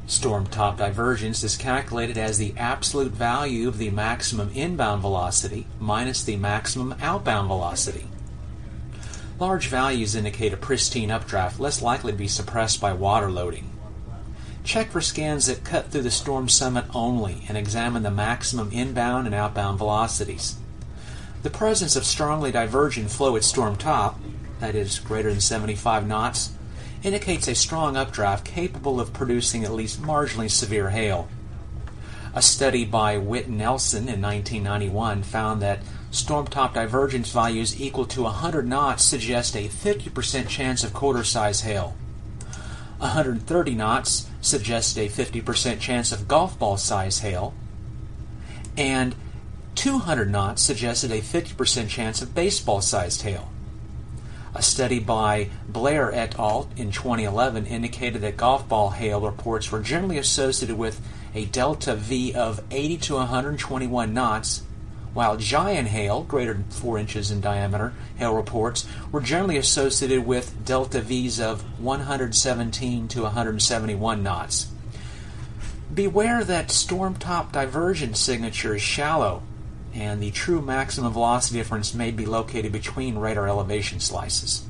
Storm top divergence is calculated as the absolute value of the maximum inbound velocity minus the maximum outbound velocity. Large values indicate a pristine updraft less likely to be suppressed by water loading. Check for scans that cut through the storm summit only and examine the maximum inbound and outbound velocities. The presence of strongly divergent flow at storm top, that is greater than 75 knots, indicates a strong updraft capable of producing at least marginally severe hail. A study by Witt and Nelson in 1991 found that storm top divergence values equal to 100 knots suggest a 50% chance of quarter-size hail. 130 knots suggests a 50% chance of golf ball size hail, and 200 knots suggested a 50% chance of baseball sized hail. A study by Blair et al. In 2011 indicated that golf ball hail reports were generally associated with a delta V of 80 to 121 knots, while giant hail, greater than 4 inches in diameter, hail reports were generally associated with delta Vs of 117 to 171 knots. Beware that storm top divergence signature is shallow, and the true maximum velocity difference may be located between radar elevation slices.